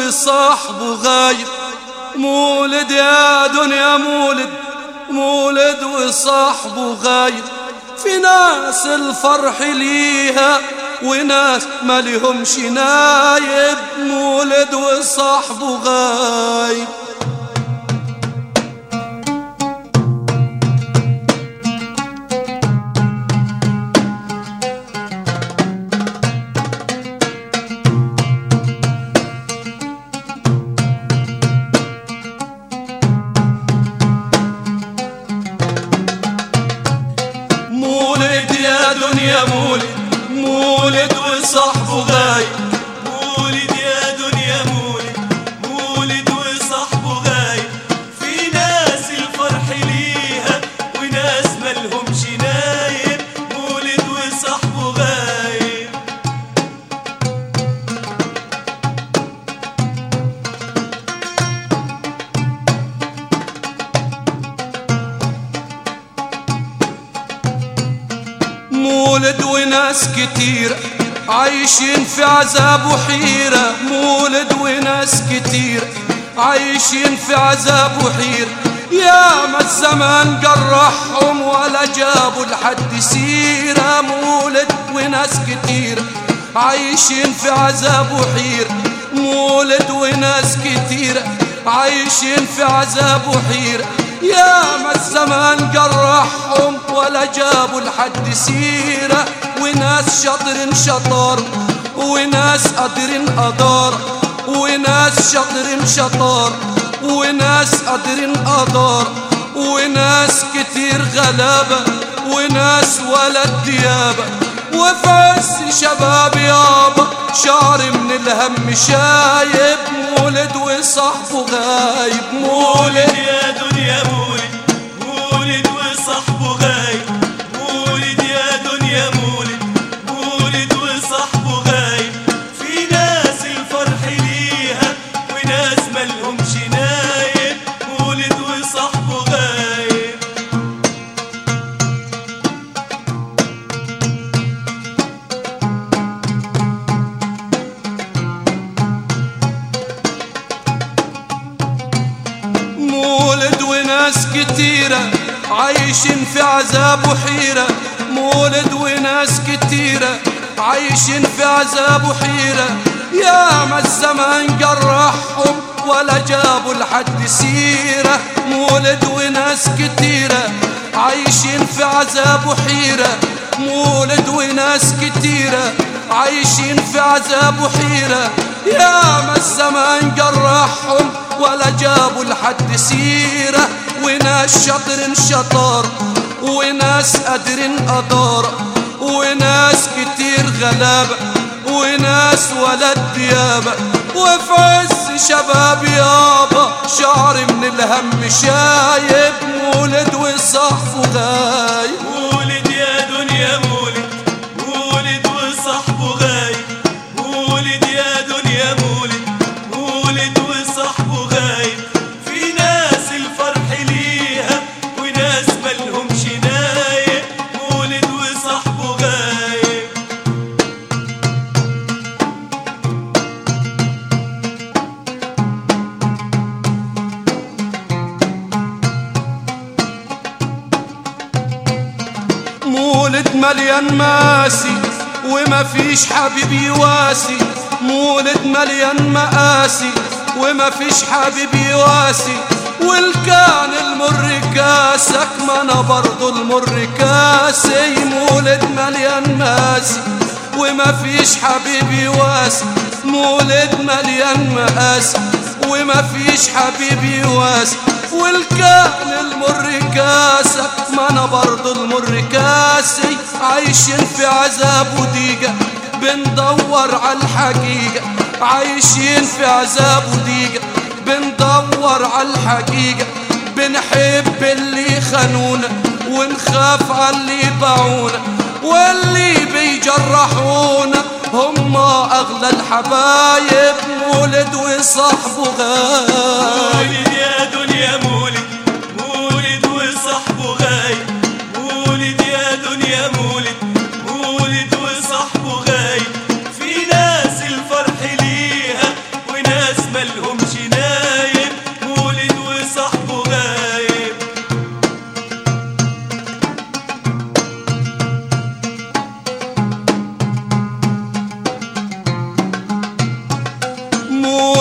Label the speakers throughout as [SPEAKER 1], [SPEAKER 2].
[SPEAKER 1] وصاحبه غايب. مولد يا دنيا مولد، مولد وصاحبه غايب. في ناس الفرح ليها وناس ما لهمش نايب. مولد وصاحبه غايب.
[SPEAKER 2] دنيا مولد، مولد وصاحبه غايب. مولد يا دنيا مولد، مولد وصاحبه غايب. في ناس الفرح ليها وناس ملهمش نايب. مولد وصاحبه غايب.
[SPEAKER 1] مولد وناس كتير عايشين في عذاب وحيرة. مولد وناس كتير عايشين في عذاب وحيرة. يا ما الزمان جرحهم ولا جابوا لحد سيرة. مولد وناس كتير عايشين في عذاب وحيرة. مولد وناس كتير عايشين في عذاب وحيرة. يا ما الزمان جرحهم ولا جابوا لحد سيرة. وناس شاطرين شطار وناس قادرين قدار. وناس شاطرين شطار وناس قادرين قدار. وناس كتير غلابة وناس ولد ديابة. وفي عز شباب يابا شعر من الهم شايب. مولد وصاحبه غايب.
[SPEAKER 2] مولد يا دنيا مولد، مولد وصاحبه غايب. مولد يا دنيا مولد، مولد وصاحبه غايب. في ناس الفرح ليها وناس ملهمش نايب. مولد وصاحبه غايب.
[SPEAKER 1] مولد وناس كتيرة عايشين في عذاب وحيرة. مولد وناس كتيرة عايشين في عذاب وحيرة. يا ما الزمان جرحهم ولا جابوا لحد سيرة. مولد وناس كتيرة عايشين في عذاب وحيرة. مولد وناس كتيرة عايشين في عذاب وحيرة. يا ما الزمان جرحهم ولا جابوا لحد سيرة. وناس شاطرين شطار وناس قادرين قدار. وناس كتير غلابة وناس ولد ديابة. وفي عز شباب يابا شعر من الهم شايب. مولد وصاحبه غايب.
[SPEAKER 2] مولد يا دنيا مولد، مولد وصاحبه غايب. مولد يا دنيا مولد، مولد وصاحبه غايب. في ناس الفرح ليها وناس ملهمش نايب. مولد وصاحبه غايب.
[SPEAKER 1] مولد مليان ماسي وما فيش حبيب يواسي. مولد مليان مآسي وما فيش حبيب يواسي. والكان المر كاسك ما انا برضو المر كاسي. مولد مليان ماسي وما فيش حبيب يواسي. مولد مليان مآسي وما فيش حبيب يواسي. والكان المر كاسك ما انا برضو المر كاسي. عايشين في عذاب وضيقة بندور على الحقيقة. عايشين في عذاب وضيقة بندور على الحقيقة. بنحب اللي خانونا ونخاف على اللي باعونا. واللي بيجرحونا هم أغلى الحبايب. مولد وصاحبه غايب.
[SPEAKER 2] مولد يا دنيا مولد، مولد وصاحبه غايب. مولد يا دنيا مولد، مولد وصاحبه غايب. في ناس الفرح ليها وناس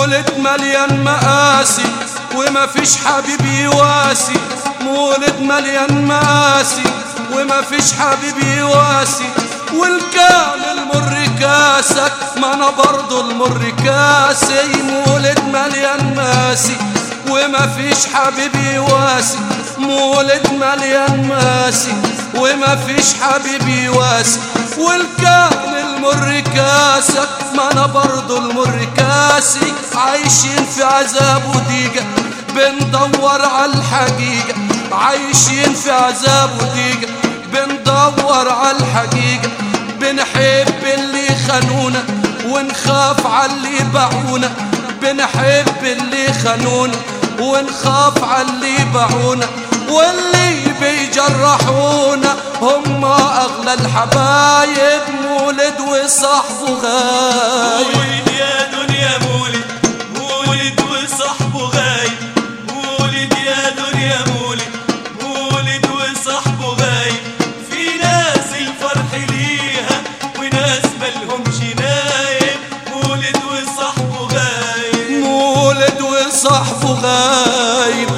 [SPEAKER 1] مولد مليان مآسي وما فيش حبيب يواسي، مولد مليان مآسي وما فيش حبيب يواسي، والكان المر كاسك ما انا برضو المر كاسي. مولد مليان مآسي وما فيش حبيب يواسي، مولد مليان مآسي وما فيش حبيب يواسي، والكان المر كاسك ما انا برضو المر كاسي. عايشين في عذاب وضيقة بندور على الحقيقة، عايشين في عذاب وضيقة بندور على الحقيقة، بنحب اللي خانونا ونخاف على اللي باعونا، بنحب اللي خانونا ونخاف على اللي باعونا، واللي بيجرحونا هم أغلى الحبايب. مولد وصاحبه غايب،
[SPEAKER 2] مولد يا دنيا مولد، مولد وصاحبه غايب، مولد يا دنيا مولد، مولد وصاحبه غايب. في ناس الفرح ليها وناس ملهمش نايب، مولد وصاحبه غايب،
[SPEAKER 1] مولد وصاحبه غايب،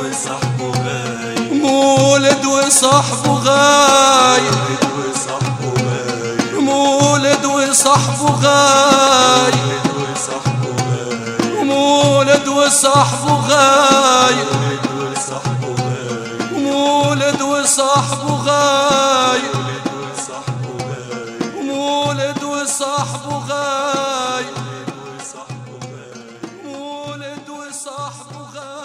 [SPEAKER 2] مولد وصاحبه غايب،
[SPEAKER 1] مولد وصاحبه غايب، مولد وصاحبه غايب، مولد وصاحبه غايب، مولد وصاحبه غايب، مولد وصاحبه غايب، مولد وصاحبه غايب.